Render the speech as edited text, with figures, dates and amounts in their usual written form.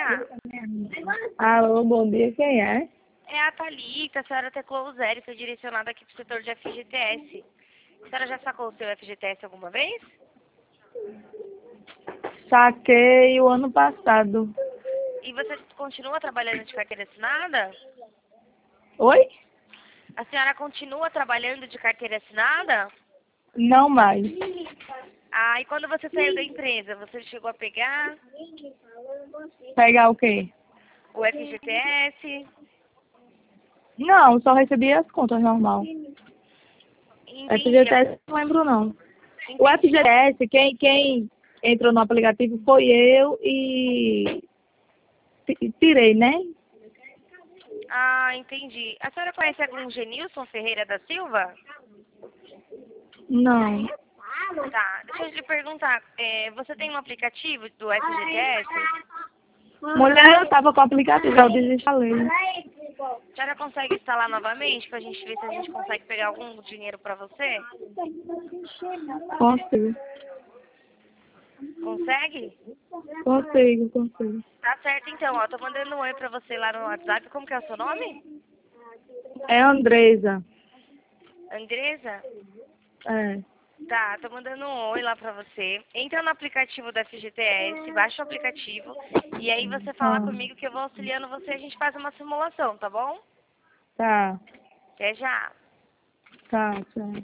dia. Alô, bom dia, quem é? É a Thalita, a senhora teclou o 0 e foi direcionada aqui para o setor de FGTS. A senhora já sacou o seu FGTS alguma vez? Saquei o ano passado. E você continua trabalhando de carteira assinada? Oi? A senhora continua trabalhando de carteira assinada? Não mais. Ah, e quando você saiu da empresa, você chegou a pegar Pegar o quê? o FGTS? Não, só recebi as contas normal. Entendi. FGTS não lembro não. O Entendi. FGTS, quem entrou no aplicativo foi eu e tirei, né? Ah, entendi. A senhora conhece algum Genilson Ferreira da Silva? Não. Tá, deixa eu lhe perguntar, você tem um aplicativo do FGTS? Mulher, eu tava com o aplicativo, eu desinstalei. A senhora consegue instalar novamente pra gente ver se a gente consegue pegar algum dinheiro pra você? Consigo. Consegue? Consigo. Tá certo então, ó, tô mandando um oi pra você lá no WhatsApp. Como que é o seu nome? É Andresa. Andresa? É. Tá, tô mandando um oi lá pra você. Entra no aplicativo da FGTS, baixa o aplicativo e aí você fala Ah, comigo que eu vou auxiliando você e a gente faz uma simulação, tá bom? tá. Até já. Tá, tchau.